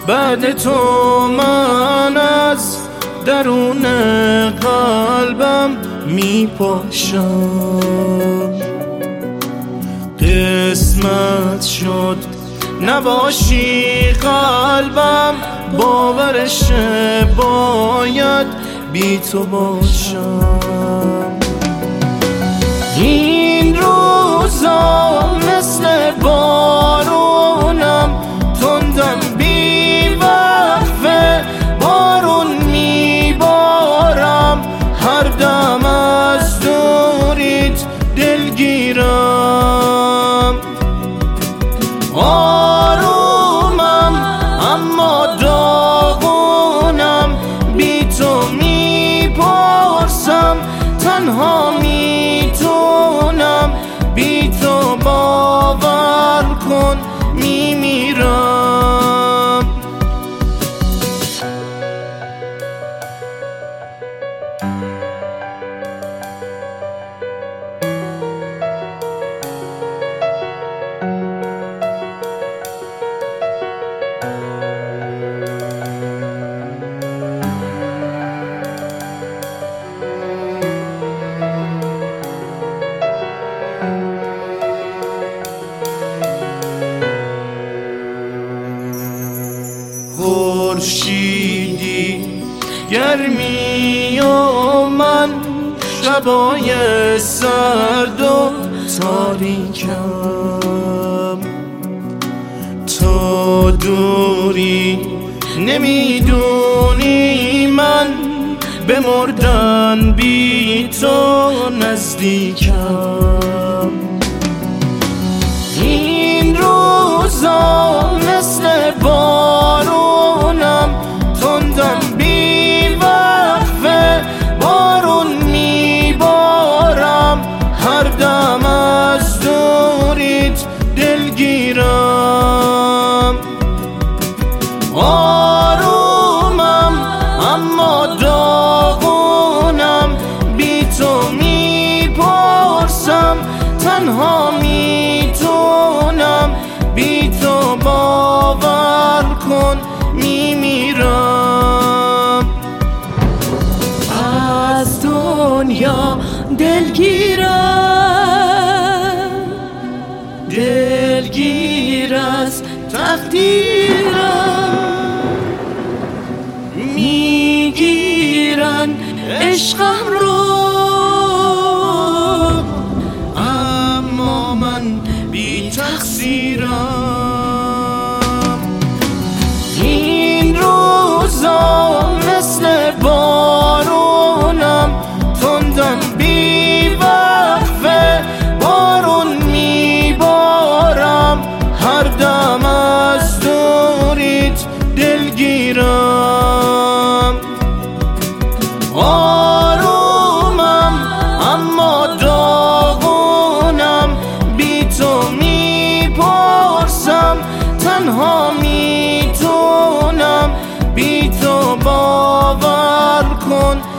بعد تو من از درون قلبم میپاشم. قسمت شد نباشی قلبم، باورشه باید بی تو باشم. این روزا مثل بارونم، تندم بی وقفه بارون میبارم. هر دم از دوریت دلگیرم. آرومم اما داغونم، بی تو میپرسم تنها میتونم. بی تو باور کن میمیرم. خورشیدی گرمی و من، شبای سرد و تاریکم. تو دوری نمیدونی من به مردن بی تو نزدیکم. این روزا مثل بارونم، تندم بی وقفه بارون میبارم. هر دم از دوریت دلگیرم. آرومم اما داغونم، بی تو میپرسم تنها میتونم. بی تو باور کن میمیرم. از دنیا دلگیرم، دلگیر از تقدیرم. میگیرن عشقم رو، اما من بی تقصیرم. این روزا مثل بارونم، تندم بی وقفه بارون میبارم. هر دم از دوریت دلگیرم. آرومم اما داغونم، بی تو میپرسم تنها میتونم. بی تو باور کن